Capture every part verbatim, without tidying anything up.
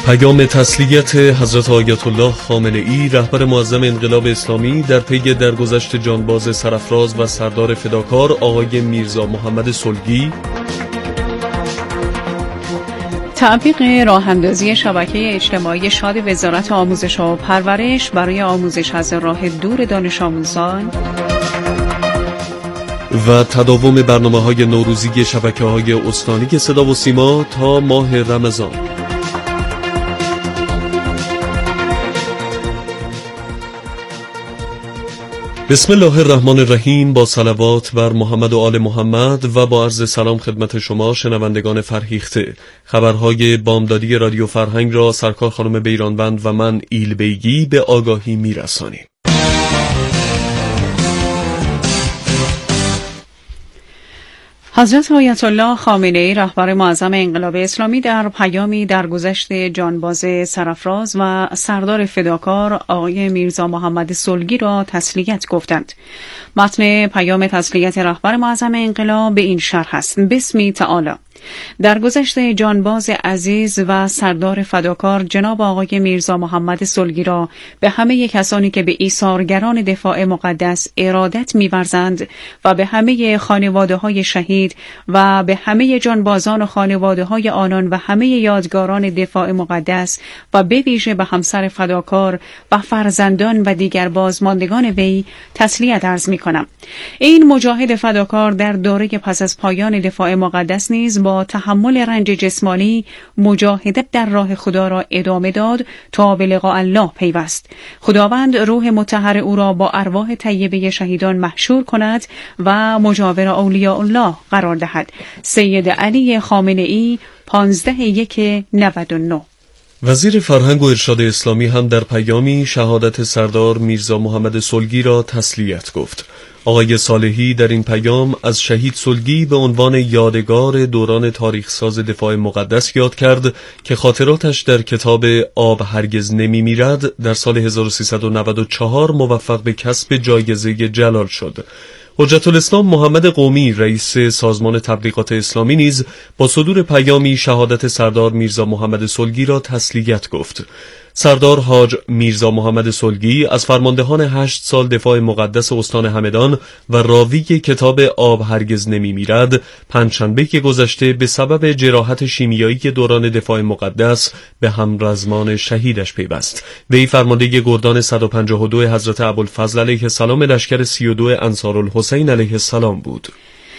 پیام تسلیت حضرت آیت الله خامنه ای رهبر معظم انقلاب اسلامی در پی درگذشت جانباز سرافراز و سردار فداکار آقای میرزا محمد صلحی. تعویق راه‌اندازی شبکه اجتماعی شاد وزارت آموزش و پرورش برای آموزش از راه دور دانش آموزان و تداوم برنامه‌های نوروزی شبکه‌های استانی صدا و سیما تا ماه رمضان. بسم الله الرحمن الرحیم. با صلوات بر محمد و آل محمد و با عرض سلام خدمت شما شنوندگان فرهیخته، خبرهای بامدادی رادیو فرهنگ را سرکار خانم بیرانوند و من ایل بیگی به آگاهی میرسانیم. حضرت آیت الله خامنه ای رهبر معظم انقلاب اسلامی در پیامی درگذشت جانباز سرافراز و سردار فداکار آقای میرزا محمد صلحی را تسلیت گفتند. متن پیام تسلیت رهبر معظم انقلاب به این شرح است: بسمی تعالی. درگذشت جانباز عزیز و سردار فداکار جناب آقای میرزا محمد صلحی را به همه کسانی که به ایثارگران دفاع مقدس ارادت می‌ورزند و به همه خانواده‌های شهید و به همه جانبازان و خانواده‌های آنان و همه یادگاران دفاع مقدس و به ویژه به همسر فداکار و فرزندان و دیگر بازماندگان وی تسلیت عرض می‌کنم. این مجاهد فداکار در دوره پس از پایان دفاع مقدس نیز با تحمل رنج جسمانی مجاهدت در راه خدا را ادامه داد تا به لقاء الله پیوست. خداوند روح مطهر او را با ارواح طیبه شهیدان محشور کند و مجاور اولیاء الله قرار دهد. سید علی خامنه ای، پانزده یک نود و نه. وزیر فرهنگ و ارشاد اسلامی هم در پیامی شهادت سردار میرزا محمد صلحی را تسلیت گفت. آقای صالحی در این پیام از شهید صلحی به عنوان یادگار دوران تاریخ ساز دفاع مقدس یاد کرد که خاطراتش در کتاب آب هرگز نمی میرد در سال هزار و سیصد و نود و چهار موفق به کسب جایزه جلال شد. حجت الاسلام محمد قومی رئیس سازمان تبلیغات اسلامی نیز با صدور پیامی شهادت سردار میرزا محمد صلحی را تسلیت گفت. سردار حاج میرزا محمد صلحی از فرماندهان هشت سال دفاع مقدس استان همدان و راوی کتاب آب هرگز نمی میرد پنجشنبه که گذشته به سبب جراحت شیمیایی دوران دفاع مقدس به همرزمان شهیدش پیوست. وی فرمانده گردان صد و پنجاه و دو حضرت ابوالفضل علیه السلام لشکر سی و دو انصارالحسین علیه السلام بود.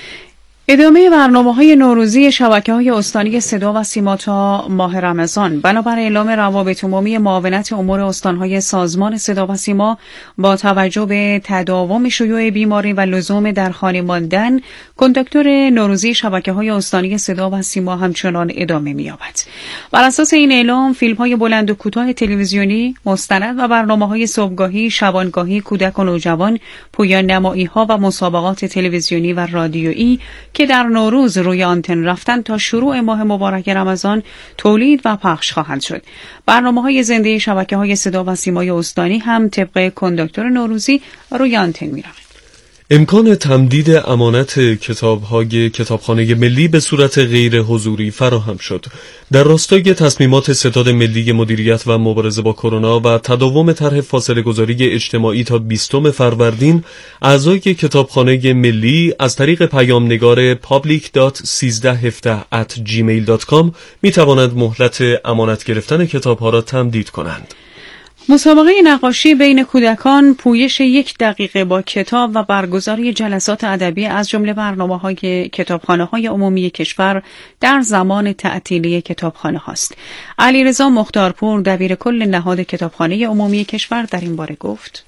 ادامه برنامه‌های نوروزی شبکه‌های استانی صدا و سیما تا ماه رمضان. بنابر اعلام روابط عمومی معاونت امور استان‌های سازمان صدا و سیما، با توجه به تداوم شیوع بیماری و لزوم در خانه ماندن، کنداکتور نوروزی شبکه‌های استانی صدا و سیما همچنان ادامه می‌یابد. بر اساس این اعلام، فیلم‌های بلند و کوتاه تلویزیونی، مستند و برنامه‌های صبحگاهی، شبانگاهی، کودک و نوجوان، پویان نمایی‌ها و مسابقات تلویزیونی و رادیویی که در نوروز روی آنتن رفتن تا شروع ماه مبارک رمضان تولید و پخش خواهند شد. برنامه‌های زنده شبکه‌های صدا و سیمای استانی هم طبق کنداکتور نوروزی روی آنتن می‌روند. امکان تمدید امانت کتاب‌های کتابخانه ملی به صورت غیر حضوری فراهم شد. در راستای تصمیمات ستاد ملی مدیریت و مبارزه با کرونا و تداوم طرح فاصله‌گذاری اجتماعی تا بیستم فروردین، اعضای کتابخانه ملی از طریق پیامنگار پابلیک دات سیزده هفده ات جیمیل دات کام می‌توانند مهلت امانت گرفتن کتاب‌ها را تمدید کنند. مسابقه نقاشی بین کودکان، پویش یک دقیقه با کتاب و برگزاری جلسات ادبی از جمله برنامه‌های کتابخانه‌های عمومی کشور در زمان تعطیلی کتابخانه هاست. علیرضا مختارپور دبیر کل نهاد کتابخانه عمومی کشور در این باره گفت: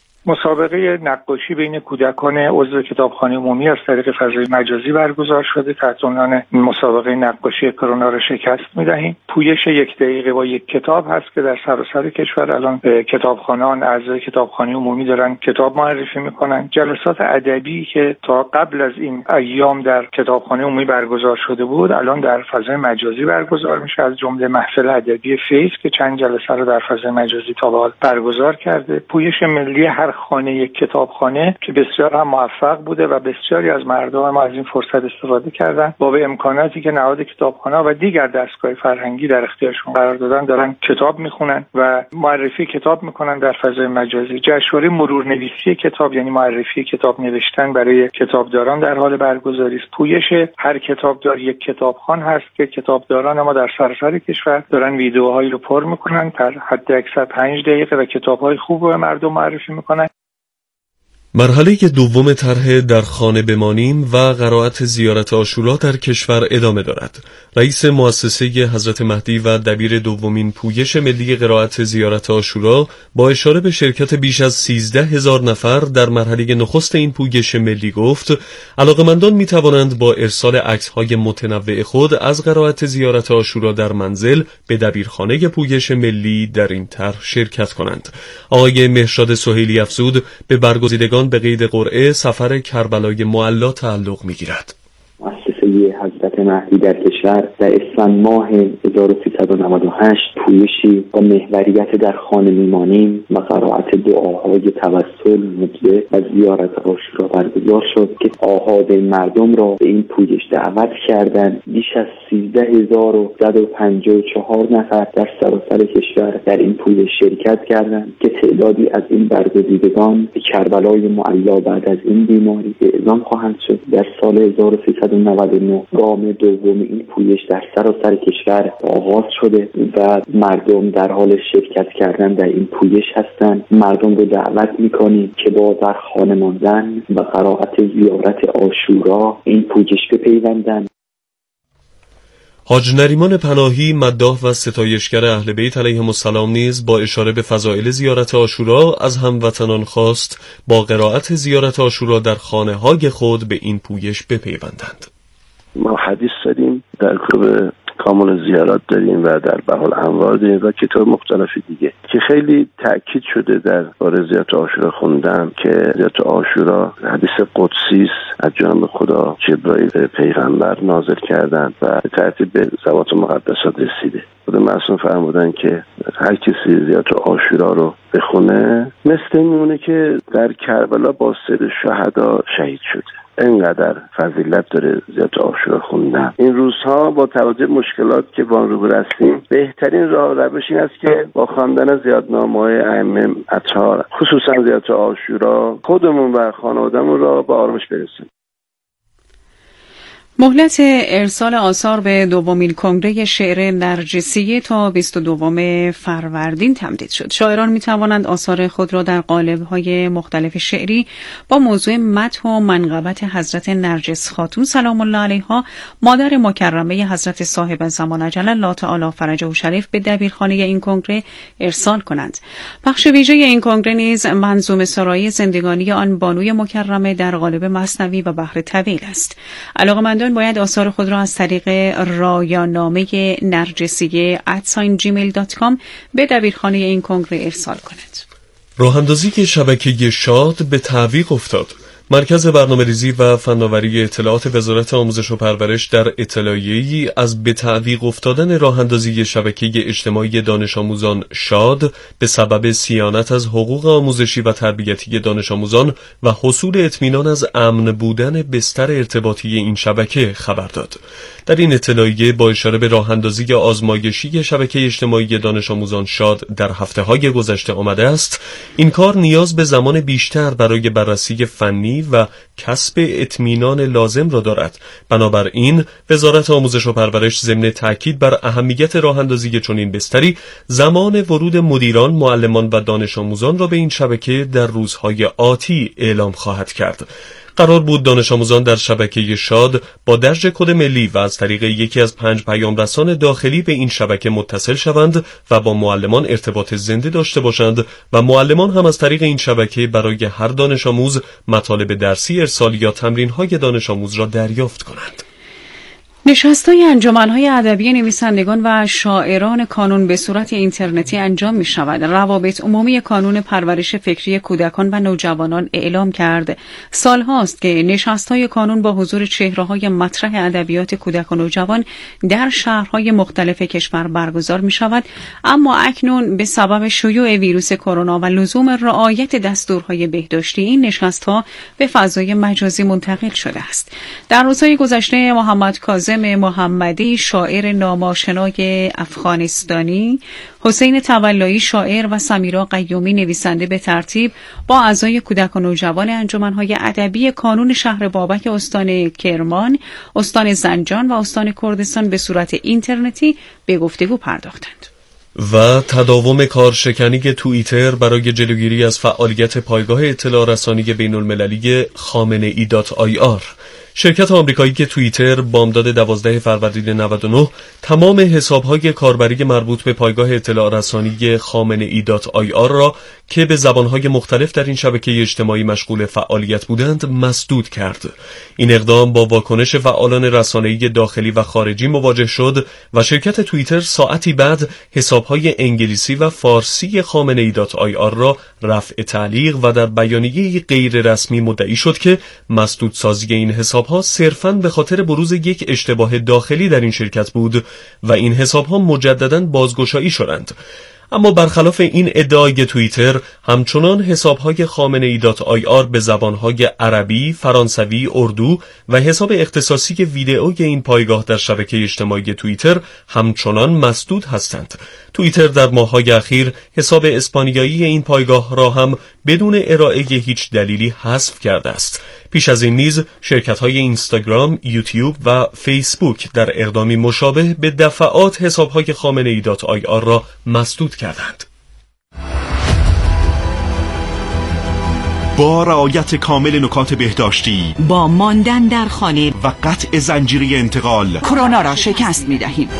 مسابقه نقاشی بین کودکان عضو کتابخانه عمومی از طریق فضای مجازی برگزار شده. تحت عنوان مسابقه نقاشی کرونا را شکست می‌دهیم. پویش یک دقیقه با یک کتاب هست که در سراسر کشور الان کتابخانه‌ان اعضای کتابخانه عمومی دارن کتاب معرفی می‌کنن. جلسات ادبی که تا قبل از این ایام در کتابخانه عمومی برگزار شده بود، الان در فضای مجازی برگزار میشه. از جمله محفل ادبی فیض که چند جلسه رو در فضای مجازی تا به حال برگزار کرده. پویش ملی هر خانه یک کتابخانه که بسیار هم موفق بوده و بسیاری از مردم ما از این فرصت استفاده کردن. با به امکاناتی که نهاد کتابخانه و دیگر دستگاه فرهنگی در اختیارشون قرار دادن دارن کتاب میخونن و معرفی کتاب میکنن در فضای مجازی. جشنواره مرورنویسی کتاب یعنی معرفی کتاب نوشتن برای کتابداران در حال برگزاری است. پویش هر کتابدار یک کتابخوان هست که کتابداران ما در سراسر کشور دارن ویدیوهایی رو پر میکنن در حد اکثر پنج دقیقه و کتاب‌های خوب رو به مردم معرفی میکنن. مرحله دوم طرح در خانه بمانیم و قرائت زیارت عاشورا در کشور ادامه دارد. رئیس مؤسسه حضرت مهدی و دبیر دومین پویش ملی قرائت زیارت عاشورا با اشاره به شرکت بیش از سیزده هزار نفر در مرحله نخست این پویش ملی گفت علاقمندان می توانند با ارسال عکس‌های متنوع خود از قرائت زیارت عاشورا در منزل به دبیرخانه پویش ملی در این طرح شرکت کنند. آقای مهرشاد سهیلی افزود به برگزیدگان به قید قرعه سفر کربلای معلا تعلق می‌گیرد. مؤسسه حضرت مهدی در کشور در اسفند ماه هزار و سیصد و نود و هشت پویشی با محوریت در خانه میمانیم و قرائت دعاهای توسل، مجده و زیارت عاشورا برگزار شد که آحاد مردم را به این پویش دعوت کردند. بیش از سیزده هزار و صد و پنجاه و چهار نفر در سراسر کشور در این پویش شرکت کردند که تعدادی از این برگزیدگان به کربلای معلا بعد از این بیماری اعزام خواهند شد. در سال هزار و سیصد و نود و نه گام دوم این پویش در سراسر کشور آغاز شده و مردم در حال شرکت کردن در این پویش هستند. مردم رو دعوت می‌کنیم که با در خانه ماندن و قرائت زیارت عاشورا این پویش بپیوندند. حاج نریمان پناهی مداح و ستایشگر اهل بیت علیهم السلام نیز با اشاره به فضائل زیارت عاشورا از هموطنان خواست با قرائت زیارت عاشورا در خانه‌های خود به این پویش بپیوندند. ما حدیث داریم، در کتاب کامل زیارات داریم و در بهال انوار داریم و کتاب مختلفی دیگه که خیلی تأکید شده در باره زیارت عاشورا خوندم که زیارت عاشورا حدیث قدسی است از جانب خدا جبرائیل پیغمبر نازل کردن و به ترتیب به ذوات مقدسات رسیده. خدا معصوم فرمودن که هر کسی زیارت عاشورا رو بخونه مثل این میمونه که در کربلا با سر شهدا شهید شده. اینقدر فضیلت داره زیارت عاشورا خوندن. این روزها با توجه مشکلات که با آن روبرو هستیم بهترین راه روش این است که با خواندن زیارتنامه‌های ائمه اطهار خصوصا زیارت عاشورا خودمون و خانواده‌مون را به آرامش برسونیم. مهلت ارسال آثار به دومین کنگره شعر نرجسیه تا بیست و دوم فروردین تمدید شد. شاعران می توانند آثار خود را در قالب‌های مختلف شعری با موضوع مدح و منقبت حضرت نرجس خاتون سلام الله علیها مادر مکرمه حضرت صاحب زمان اجل الله تعالی فرجه شریف به دبیرخانه این کنگره ارسال کنند. بخش ویژه این کنگره نیز منظومه سرایی زندگانی آن بانوی مکرمه در قالب مثنوی و بحر طویل است. علاقه‌مندان باید آثار خود را از طریق رایانامه نرجسیه ات ساین جیمیل دات کام به دبیرخانه این کنگره ارسال کنند. راه‌اندازی که شبکه شاد به تعویق افتاد. مرکز برنامه‌ریزی و فناوری اطلاعات وزارت آموزش و پرورش در اطلاعیه‌ای از به تعویق افتادن راه‌اندازی شبکه اجتماعی دانش آموزان شاد به سبب صیانت از حقوق آموزشی و تربیتی دانش آموزان و حصول اطمینان از امن بودن بستر ارتباطی این شبکه خبر داد. در این اطلاعیه با اشاره به راه‌اندازی آزمایشی شبکه اجتماعی دانش آموزان شاد در هفته‌های گذشته آمده است، این کار نیاز به زمان بیشتر برای بررسی فنی و کسب اطمینان لازم را دارد. بنابراین وزارت آموزش و پرورش ضمن تاکید بر اهمیت راه‌اندازی چنین بستری زمان ورود مدیران، معلمان و دانش آموزان را به این شبکه در روزهای آتی اعلام خواهد کرد. قرار بود دانش آموزان در شبکه شاد با درج کد ملی و از طریق یکی از پنج پیام رسان داخلی به این شبکه متصل شوند و با معلمان ارتباط زنده داشته باشند و معلمان هم از طریق این شبکه برای هر دانش آموز مطالب درسی ارسال یا تمرین‌های دانش آموز را دریافت کنند. نشست‌های انجمن‌های ادبی نویسندگان و شاعران کانون به صورت اینترنتی انجام می‌شود. روابط عمومی کانون پرورش فکری کودکان و نوجوانان اعلام کرد سال‌هاست که نشست‌های کانون با حضور چهره‌های مطرح ادبیات کودک و نوجوان در شهرهای مختلف کشور برگزار می‌شود، اما اکنون به سبب شیوع ویروس کرونا و لزوم رعایت دستورهای بهداشتی این نشست‌ها به فضای مجازی منتقل شده است. در روزهای گذشته محمد کاظم محمدی شاعر نامآشنای افغانستانی، حسین تولایی شاعر و سمیرا قیومی نویسنده به ترتیب با اعضای کودک و نوجوان انجمن‌های ادبی کانون شهر بابک استان کرمان، استان زنجان و استان کردستان به صورت اینترنتی به گفتگو پرداختند. و تداوم کارشکنی توییتر برای جلوگیری از فعالیت پایگاه اطلاع رسانی بین المللی خامنه ای دات آی آر. شرکت آمریکایی که توییتر بامداد دوازده فروردین نود و نه تمام حساب‌های کاربری مربوط به پایگاه اطلاع رسانی خامنه ای دات آی آر را که به زبان‌های مختلف در این شبکه اجتماعی مشغول فعالیت بودند مسدود کرد. این اقدام با واکنش فعالان رسانه‌ای داخلی و خارجی مواجه شد و شرکت توییتر ساعتی بعد حساب‌های انگلیسی و فارسی خامنه ای دات آی آر را رفع تعلیق و در بیانیه‌ای غیر رسمی مدعی شد که مسدودسازی این حساب‌ها صرفاً به خاطر بروز یک اشتباه داخلی در این شرکت بود و این حساب‌ها مجدداً بازگشایی شدند. اما برخلاف این ادعای توییتر، همچنان حساب‌های خامنه ای دات آی آر به زبان‌های عربی، فرانسوی، اردو و حساب اختصاصی ویدئوی این پایگاه در شبکه اجتماعی توییتر همچنان مسدود هستند. توییتر در ماه‌های اخیر حساب اسپانیایی این پایگاه را هم بدون ارائه هیچ دلیلی حذف کرده است. پیش از این نیز شرکت‌های اینستاگرام، یوتیوب و فیسبوک در اقدامی مشابه به دفعات حساب‌های خامنه ای دات آی آر را مسدود کردند. با رعایت کامل نکات بهداشتی، با ماندن در خانه و قطع زنجیره انتقال، کرونا را شکست می‌دهیم.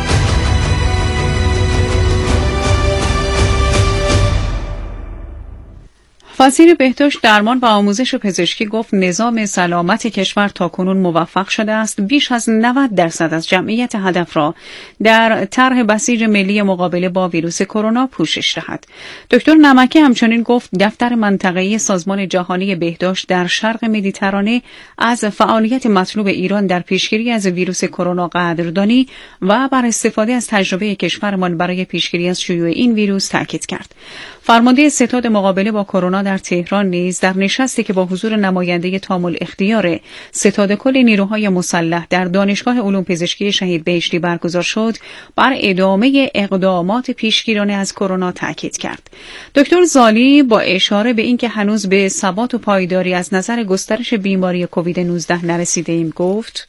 وزیر بهداشت، درمان و آموزش پزشکی گفت نظام سلامت کشور تاکنون موفق شده است بیش از نود درصد از جمعیت هدف را در طرح بسیج ملی مقابله با ویروس کرونا پوشش دهد. دکتر نمکی همچنین گفت دفتر منطقه‌ای سازمان جهانی بهداشت در شرق مدیترانه از فعالیت مطلوب ایران در پیشگیری از ویروس کرونا قدردانی و بر استفاده از تجربه کشورمان برای پیشگیری از شیوع این ویروس تاکید کرد. فرمانده ستاد مقابله با کرونا در تهران نیز در نشستی که با حضور نماینده تام الاختیار ستاد کل نیروهای مسلح در دانشگاه علوم پزشکی شهید بهشتی برگزار شد، بر ادامه اقدامات پیشگیرانه از کرونا تاکید کرد. دکتر زالی با اشاره به اینکه هنوز به ثبات و پایداری از نظر گسترش بیماری کووید نوزده نرسیده‌ایم گفت: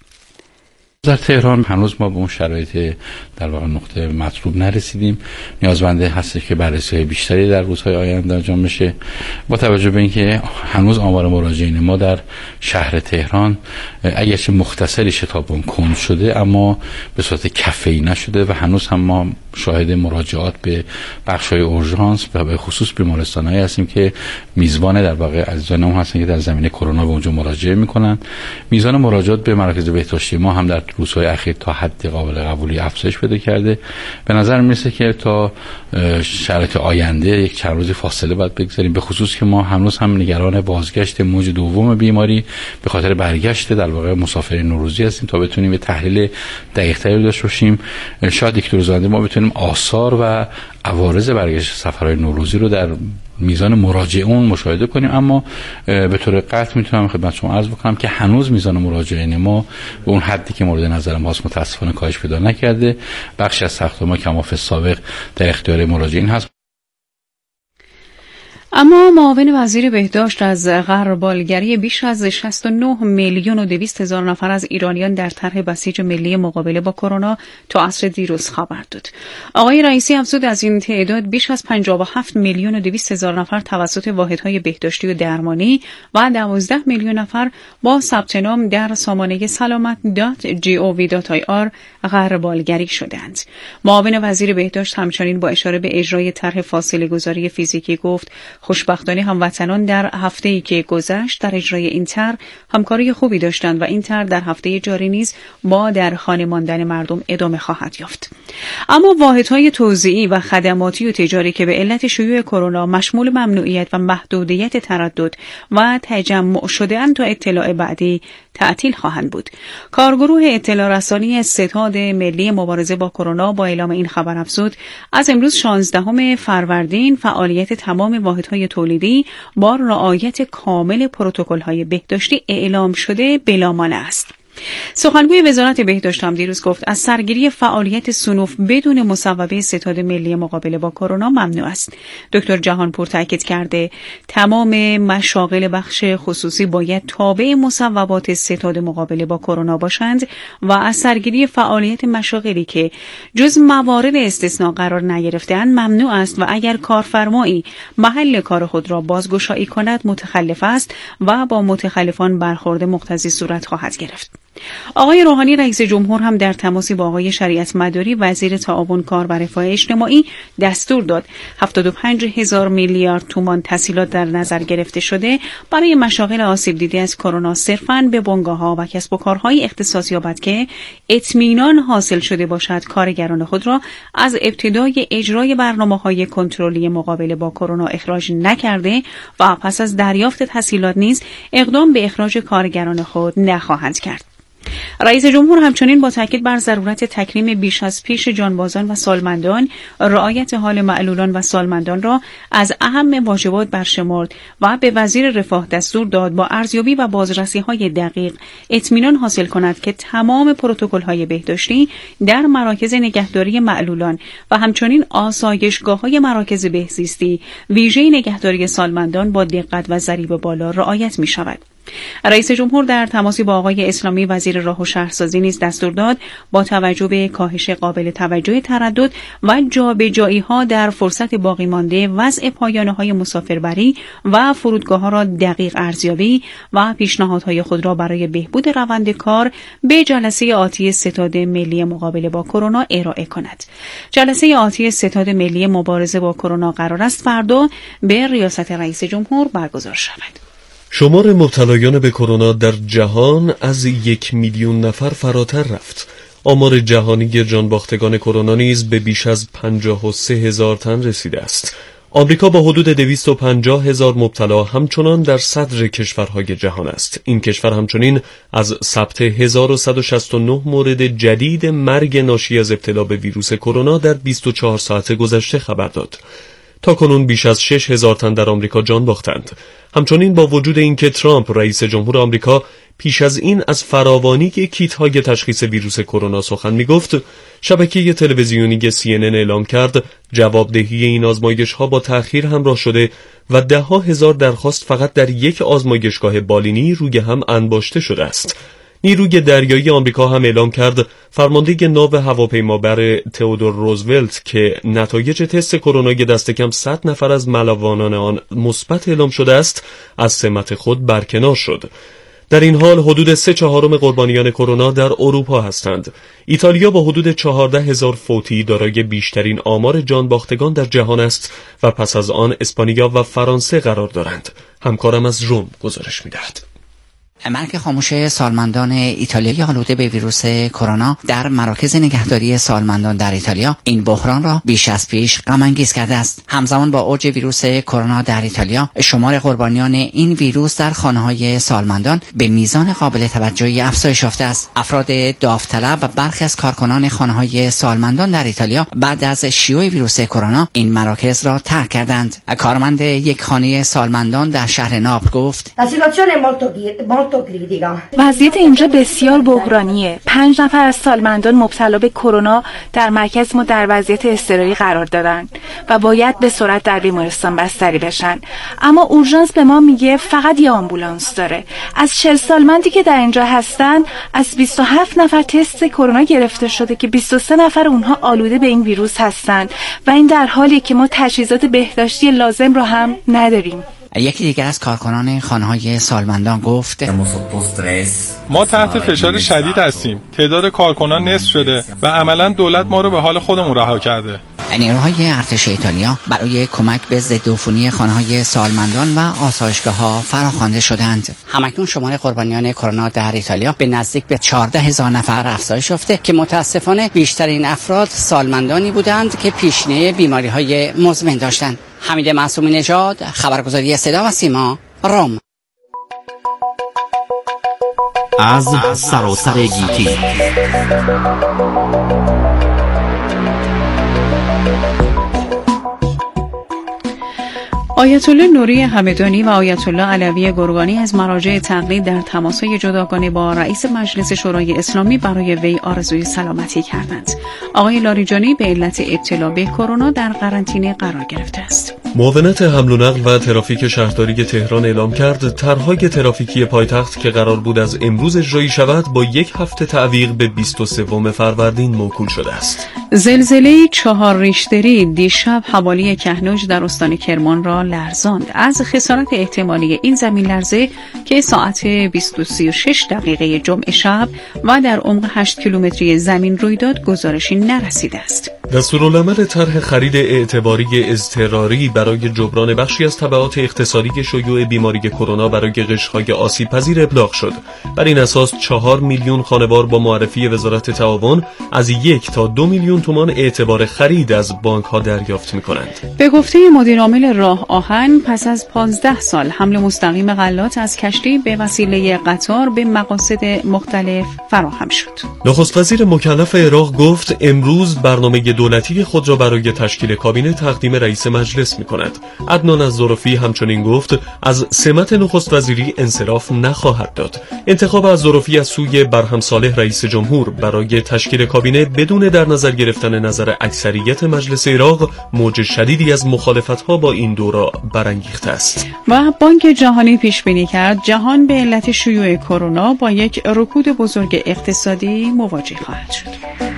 در تهران هنوز ما به اون شرایط در واقع نقطه مطلوب نرسیدیم. نیازمنده هست که بررسی بیشتری در روزهای آینده انجام بشه، با توجه به اینکه هنوز آمار مراجعین ما در شهر تهران اگرچه مختصری شتاب اون کند شده اما به صورت کفه‌ای نشده و هنوز هم ما شاهد مراجعات به بخش‌های اورژانس و به خصوص بیمارستان‌هایی هستیم که میزبان در واقع عزیزان ما هستن که در زمینه کرونا به اونجا مراجعه می‌کنن. میزان مراجعات به مراکز بهداشتی ما هم در روزهای اخیر تا حد قابل قبولی افزایش پیدا کرده. به نظر میرسه که تا شرایط آینده یک چند روزی فاصله باید بگذاریم، به خصوص که ما هنوز هم نگران بازگشت موج دوم بیماری به خاطر برگشت در واقع مسافرین نوروزی هستیم تا بتونیم یه تحلیل دقیق‌تری داشته باشیم. شاید یک دو روز آینده ما بتونیم آثار و عوارض برگشت سفرهای نوروزی رو در میزان مراجعون مشاهده کنیم، اما به طور قطع میتونم خدمت شما عرض بکنم که هنوز میزان مراجعین ما به اون حدی که مورد نظر ماست متاسفانه کاهش پیدا نکرده. بخشی از ساختمان ما کما فی السابق در اختیار مراجعین هست. اما معاون وزیر بهداشت از غربالگری بیش از شصت و نه میلیون و دویست هزار نفر از ایرانیان در طرح بسیج ملی مقابله با کرونا تا عصر دیروز خبر داد. آقای رئیسی افزود از این تعداد بیش از پنجاه و هفت میلیون و دویست هزار نفر توسط واحدهای بهداشتی و درمانی و دوازده میلیون نفر با ثبت نام در سامانه سلامت دات جی او وی دات آی آر غربالگری شدند. معاون وزیر بهداشت همچنین با اشاره به اجرای طرح فاصله گذاری فیزیکی گفت خوشبختانه هموطنان در هفته‌ای که گذشت در اجرای این طرح همکاری خوبی داشتند و این طرح در هفته جاری نیز با در خانه ماندن مردم ادامه خواهد یافت. اما واحدهای توزیعی و خدماتی و تجاری که به علت شیوع کرونا مشمول ممنوعیت و محدودیت تردد و تجمع شده‌اند تا اطلاع بعدی تعطیل خواهند بود. کارگروه اطلاع رسانی ستاد ملی مبارزه با کرونا با اعلام این خبر افزود از امروز شانزدهم فروردین فعالیت تمام واحدهای تولیدی با رعایت کامل پروتکل‌های بهداشتی اعلام شده بلامانع است. سخنگوی وزارت بهداشت هم دیروز گفت از سرگیری فعالیت صنوف بدون مصوبه ستاد ملی مقابله با کرونا ممنوع است. دکتر جهانپور تاکید کرده تمام مشاغل بخش خصوصی باید تابع مصوبات ستاد مقابله با کرونا باشند و از سرگیری فعالیت مشاغلی که جز موارد استثناء قرار نگرفته‌اند ممنوع است و اگر کارفرمایی محل کار خود را بازگشایی کند متخلف است و با متخلفان برخورد مقتضی صورت خواهد گرفت. آقای روحانی رئیس جمهور هم در تماسی با آقای شریعت مداری وزیر تعاون کار و رفاه اجتماعی دستور داد هفتاد و پنج هزار میلیارد تومان تسهیلات در نظر گرفته شده برای مشاغل آسیب دیده از کرونا صرفاً به بنگاه‌ها و کسب و کارهای اختصاص یابد که اطمینان حاصل شده باشد کارگران خود را از ابتدای اجرای برنامه‌های کنترلی مقابله با کرونا اخراج نکرده و پس از دریافت تسهیلات نیز اقدام به اخراج کارگران خود نخواهند کرد. رئیس جمهور همچنین با تاکید بر ضرورت تکریم بیش از پیش جانبازان و سالمندان، رعایت حال معلولان و سالمندان را از اهم واجبات برشمرد و به وزیر رفاه دستور داد با ارزیابی و بازرسی‌های دقیق اطمینان حاصل کند که تمام پروتکل‌های بهداشتی در مراکز نگهداری معلولان و همچنین آسایشگاه‌های مراکز بهزیستی ویژه نگهداری سالمندان با دقت و ضریب بالا رعایت می‌شود. رئیس جمهور در تماسی با آقای اسلامی وزیر راه و شهرسازی نیز دستور داد با توجه به کاهش قابل توجه تردد و جابجایی‌ها در فرصت باقی مانده وضع پایانه‌های مسافربری و فرودگاه‌ها را دقیق ارزیابی و پیشنهادهای خود را برای بهبود روند کار به جلسه آتی ستاد ملی مقابله با کرونا ارائه کند. جلسه آتی ستاد ملی مبارزه با کرونا قرار است فردا به ریاست رئیس جمهور برگزار شود. شمار مبتلایان به کرونا در جهان از یک میلیون نفر فراتر رفت. آمار جهانی جانباختگان کرونا نیز به بیش از پنجاه و سه هزار تن رسیده است. آمریکا با حدود دویست و پنجاه هزار مبتلا همچنان در صدر کشورهای جهان است. این کشور همچنین از ثبت هزار و صد و شصت و نه مورد جدید مرگ ناشی از ابتلا به ویروس کرونا در بیست و چهار ساعت گذشته خبر داد. تا کنون بیش از شش هزار تن در آمریکا جان باختند. همچنین با وجود اینکه ترامپ رئیس جمهور آمریکا پیش از این از فراوانی کیت‌های تشخیص ویروس کرونا سخن می‌گفت، شبکه تلویزیونی سی ان ان اعلام کرد جوابدهی این آزمایش‌ها با تأخیر همراه شده و ده ها هزار درخواست فقط در یک آزمایشگاه بالینی روی هم انباشته شده است. نیروی دریایی آمریکا هم اعلام کرد فرمانده ناو هواپیمابر تئودور روزولت که نتایج تست کرونای دست کم صد نفر از ملوانان آن مثبت اعلام شده است، از سمت خود برکنار شد. در این حال حدود سه چهارم قربانیان کرونا در اروپا هستند. ایتالیا با حدود چهارده هزار فوتی دارای بیشترین آمار جانباختگان در جهان است و پس از آن اسپانیا و فرانسه قرار دارند. همکارم از روم گزارش می‌دهد. مرگ خاموش سالمندان ایتالیایی آلوده به ویروس کرونا در مراکز نگهداری سالمندان در ایتالیا این بحران را بیش از پیش غم انگیز کرده است. همزمان با اوج ویروس کرونا در ایتالیا، شمار قربانیان این ویروس در خانه‌های سالمندان به میزان قابل توجهی افزایش یافته است. افراد داوطلب و برخی از کارکنان خانه‌های سالمندان در ایتالیا بعد از شیوع ویروس کرونا این مراکز را ترک کردند. کارمند یک خانه سالمندان در شهر ناپل گفت: وضعیت اینجا بسیار بحرانیه. پنج نفر از سالمندان مبتلا به کرونا در مرکز ما در وضعیت اضطراری قرار دارن و باید به سرعت در بیمارستان بستری بشن. اما اورژانس به ما میگه فقط یه آمبولانس داره. از چهل سالمندی که در اینجا هستن، از بیست و هفت نفر تست کرونا گرفته شده که بیست و سه نفر اونها آلوده به این ویروس هستن و این در حالی که ما تجهیزات بهداشتی لازم رو هم نداریم. یکی دیگر از کارکنان خانه‌های سالمندان گفت: ما تحت فشار شدید هستیم. تعداد کارکنان نصف شده و عملاً دولت ما رو به حال خودمون رها کرده. نیروهای ارتش ایتالیا برای کمک به ضدعفونی خانه‌های سالمندان و آسایشگاه‌ها فراخوانده شدند. همکنون شمار قربانیان کرونا در ایتالیا به نزدیک به چهارده هزار نفر افزایش یافته که متاسفانه بیشترین افراد سالمندانی بودند که پیشینه بیماری‌های مزمن داشتند. حمید معصومی نژاد، خبرگزاری صدا و سیما، روم. از سراسر گیتی آیت الله نوری همدانی و آیت الله علوی گرگانی از مراجع تقلید در تماس‌های جداگانه با رئیس مجلس شورای اسلامی برای وی آرزوی سلامتی کردند. آقای لاریجانی به علت ابتلا به کرونا در قرنطینه قرار گرفته است. معاونت حمل و نقل و ترافیک شهرداری تهران اعلام کرد طرح‌های ترافیکی پایتخت که قرار بود از امروز اجرایی شود با یک هفته تعویق به بیست و سوم فروردین موکول شده است. زلزله چهار ریشتری دیشب حوالی کهنوج در استان کرمان را لرزاند. از خسارت احتمالی این زمین لرزه که ساعت بیست و سی و شش دقیقه جمعه شب و در عمق هشت کیلومتری زمین روی داد گزارشی نرسیده است. دستورالعمل طرح خرید اعتباری اضطراری برای جبران بخشی از تبعات اقتصادی شیوع بیماری کرونا برای قشرهای آسیب‌پذیر ابلاغ شد. بر این اساس چهار میلیون خانوار با معرفی وزارت تعاون از یک تا دو میلیون تومان اعتبار خرید از بانک‌ها دریافت می‌کنند. به گفته مدیرعامل راه آهن پس از پانزده سال حمل مستقیم غلات از کشتی به وسیله قطار به مقاصد مختلف فراهم شد. نخست وزیر مکلف عراق گفت امروز برنامه دولتی خود را برای تشکیل کابینه تقدیم رئیس مجلس می‌کند. عدنان الظرفی همچنین گفت از سمت نخست وزیری انصراف نخواهد داد. انتخاب الظرفی از سوی برهم صالح رئیس جمهور برای تشکیل کابینه بدون در نظر گرفتن نظر اکثریت مجلس عراق موج شدیدی از مخالفت‌ها با این دورا برانگیخته است. و بانک جهانی پیش بینی کرد جهان به علت شیوع کرونا با یک رکود بزرگ اقتصادی مواجه خواهد شد.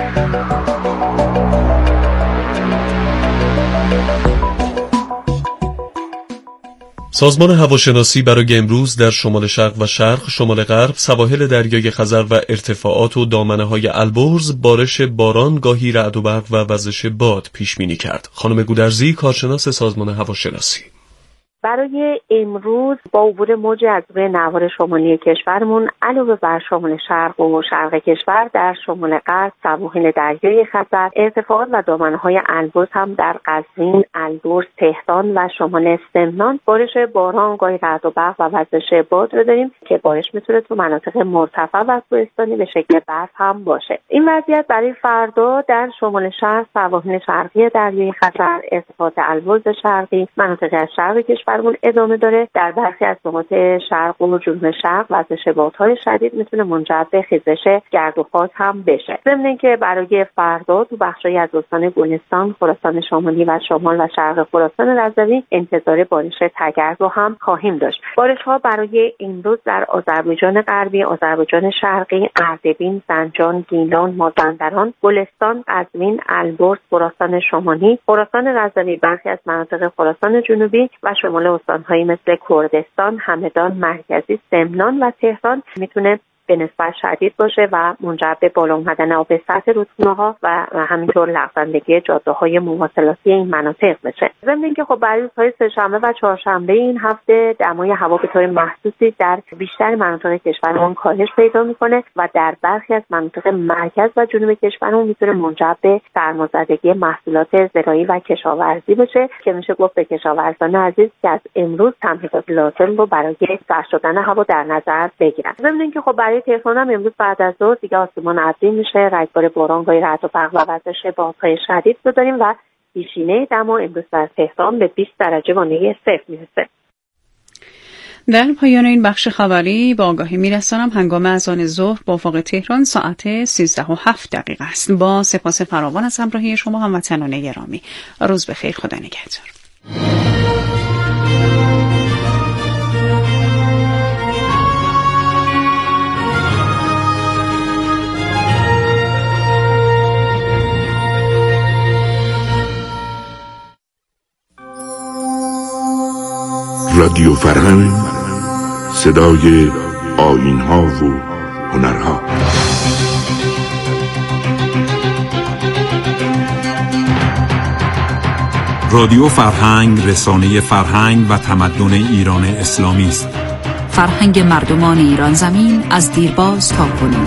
سازمان هواشناسی برای امروز در شمال شرق و شرق، شمال غرب، سواحل دریای خزر و ارتفاعات و دامنه‌های البرز بارش باران گاهی رعد و برق و وزش باد پیش بینی کرد. خانم گودرزی، کارشناس سازمان هواشناسی: برای امروز با عبور موج از روی نوار شمالی کشورمون علاوه بر شمال شرق و شرق کشور در شمال غرب، سواحل دریای خزر، ارتفاعات و دامنه‌های البرز هم در قزوین، البرز، تهران و شمال سمنان بارش باران گاهی رعد و برق و وزش باد رو داریم که بارش میتونه تو مناطق مرتفع و کوهستانی به شکل برف هم باشه. این وضعیت برای فردا در شمال شرق، سواحل شرقی دریای خزر، ارتفاعات البرز شرقی، مناطق از شرق کشور ادامه داره. در برخی از نقاط شرق و جنوب شرق وزش بادهای شدید میتونه منجر به خیزش گرد و خاک هم بشه. ضمن اینکه برای فردا تو بخشی از استان گلستان، خراسان شمالی و شمال و شرق خراسان رضوی انتظار بارش تگرگ رو هم خواهیم داشت. بارش‌ها برای امروز در آذربایجان غربی، آذربایجان شرقی، اردبیل، زنجان، گیلان، مازندران، گلستان، قزوین، البرز، خراسان شمالی، خراسان رضوی، برخی از مناطق خراسان جنوبی و شمال استان‌هایی مثل کردستان، همدان، مرکزی، سمنان و تهران میتونه به نسبت شدید باشه و منجر به بالا اومدن آب سطح رودخونه‌ها و همینطور لغزندگی جاده‌های مواصلاتی این مناطق بشه. ضمن اینکه خب برای روزهای سه‌شنبه و چهارشنبه این هفته دمای هوا به طور محسوسی در بیشتر مناطق کشورمون کاهش پیدا میکنه و در برخی از مناطق مرکز و جنوب کشورمون میتونه منجر به سرمازدگی محصولات زراعی و کشاورزی بشه که میشه گفت به کشاورزان عزیز که از امروز تمهیدات لازم رو برای سرد شدن هوا در نظر بگیرن. ضمن اینکه خب برای تهران هم امروز بعد از ظهر دیگه آسمان ابری میشه، رگبار باران گاهی رعد و برق و وزش بادهای شدید رو داریم و پیشینه دما امروز در تهران به بیست درجه وانه صفر میرسه. در پایان این بخش خبری با آگاهی میرسانم هنگام اذان ظهر با افق تهران ساعت سیزده و هفت دقیقه است. با سپاس فراوان از همراهی شما هموطنان گرامی. روز بخیر، خدا نگهدار. رادیو فرهنگ، صدای آیین‌ها و هنرها. رادیو فرهنگ رسانه فرهنگ و تمدن ایران اسلامی است. فرهنگ مردمان ایران زمین از دیرباز تا کنون.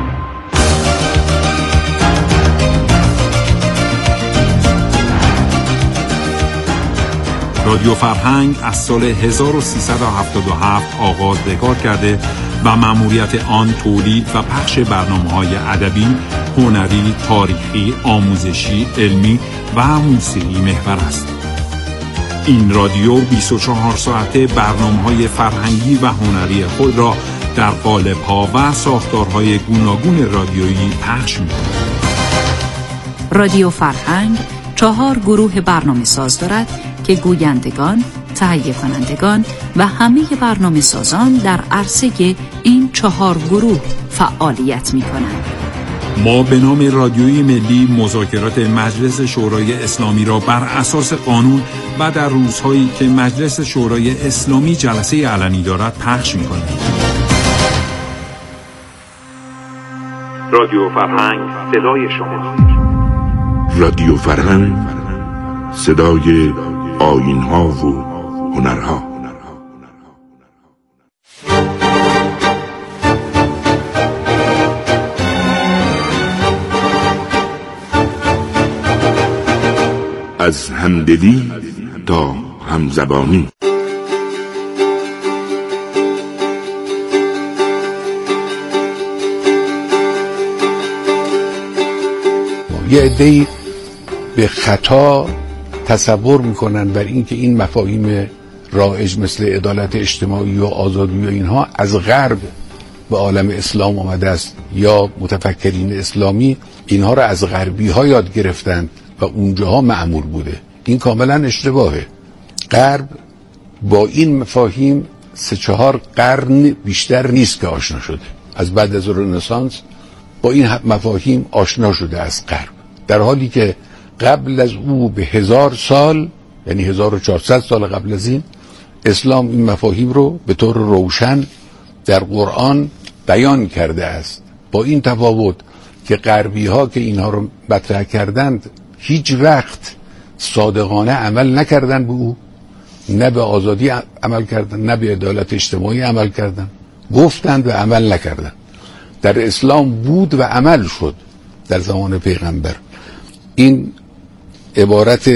رادیو فرهنگ از سال هزار و سیصد و هفتاد و هفت آغاز به کار کرده و مأموریت آن تولید و پخش برنامه‌های ادبی، هنری، تاریخی، آموزشی، علمی و موسیقی محور است. این رادیو بیست و چهار ساعته برنامه‌های فرهنگی و هنری خود را در قالب‌ها و ساختارهای گوناگون رادیویی پخش می‌کند. رادیو فرهنگ چهار گروه برنامه ساز دارد که گویندگان، تهیه کنندگان و همه برنامه سازان در عرصه این چهار گروه فعالیت می کنند. ما به نام رادیوی ملی مذاکرات مجلس شورای اسلامی را بر اساس قانون و در روزهایی که مجلس شورای اسلامی جلسه علنی دارد پخش می کنیم. رادیو فرهنگ صدای شما. رادیو فرهنگ صدای آیین‌ها و هنرها. از همدلی تا همزبانی. یه عده‌ای به خطا تصور میکنن بر اینکه این مفاهیم رایج مثل عدالت اجتماعی و آزادی و اینها از غرب به عالم اسلام آمده است، یا متفکرین اسلامی اینها را از غربی ها یاد گرفتند و اونجاها معمول بوده. این کاملا اشتباهه. غرب با این مفاهیم سه چهار قرن بیشتر نیست که آشنا شده. از بعد از رنسانس با این مفاهیم آشنا شده از غرب، در حالی که قبل از او به هزار سال، یعنی هزار و چهارصد سال قبل از این، اسلام این مفاهیم رو به طور روشن در قرآن بیان کرده است. با این تفاوت که غربی ها که اینها رو مطرح کردند هیچ وقت صادقانه عمل نکردن به او، نه به آزادی عمل کردن، نه به عدالت اجتماعی عمل کردن، گفتند و عمل نکردن. در اسلام بود و عمل شد در زمان پیغمبر. این عبارت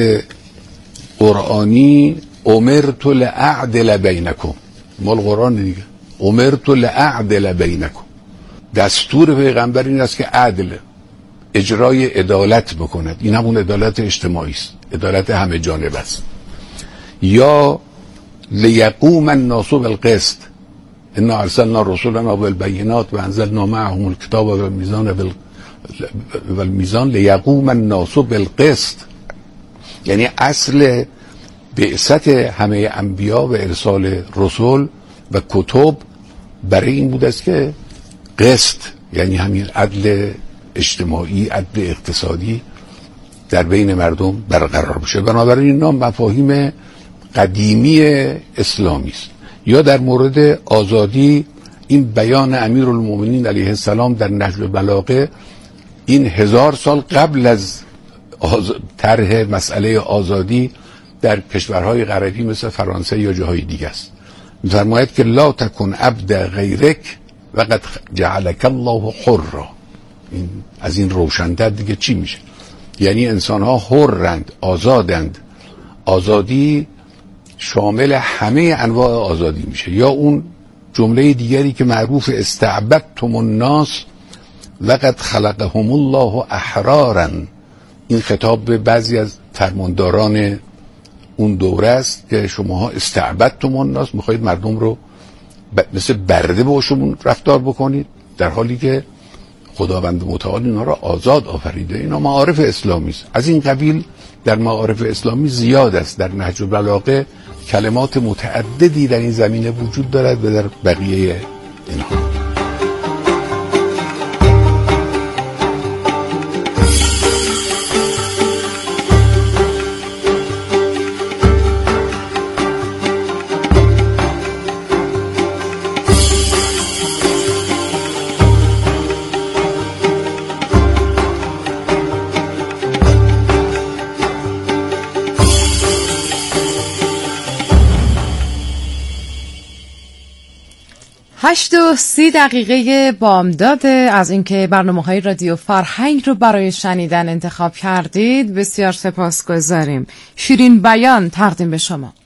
قرآنی امرت لأعدل بینکم، مال قرآن دیگه، امرت لأعدل بینکم، دستور پیغمبر این است که عدل، اجرای عدالت بکند. این همون عدالت اجتماعی است، عدالت همه جانبه است. یا لیقوم الناس بالقسط، انا ارسلنا رسولنا بالبینات و انزلنا معهم الکتاب والمیزان والمیزان لیقوم الناس بالقسط. یعنی اصل بعثت همه انبیا و ارسال رسول و کتب برای این بود است که قسط، یعنی همین عدل اجتماعی، عدل اقتصادی در بین مردم برقرار بشه. بنابراین اینا مفاهیم قدیمی اسلامی است. یا در مورد آزادی این بیان امیرالمومنین علیه السلام در نهج البلاغه، این هزار سال قبل از آز... طرح مسئله آزادی در کشورهای غربی مثل فرانسه یا جاهای دیگه است. می‌فرماید که لا تکن عبد غیرک وقد جعلک الله حرا. این از این روشن‌تر دیگه چی میشه؟ یعنی انسان‌ها حرند، آزادند. آزادی شامل همه انواع آزادی میشه. یا اون جمله دیگری که معروف استعبدتم الناس وقد خلقهم الله احرارا، این خطاب به بعضی از فرمانداران اون دوره است که شماها استعبدتم الناس، میخواید مردم رو مثل برده باشون رفتار بکنید، در حالی که خداوند متعال اینا رو آزاد آفریده. اینا معارف اسلامی است. از این قبیل در معارف اسلامی زیاد است. در نهج البلاغه کلمات متعددی در این زمینه وجود دارد و در بقیه اینها. هشت و سی دقیقه بامداد از اینکه برنامه‌های رادیو فرهنگ رو برای شنیدن انتخاب کردید بسیار سپاسگزاریم. شیرین بیان تقدیم به شما.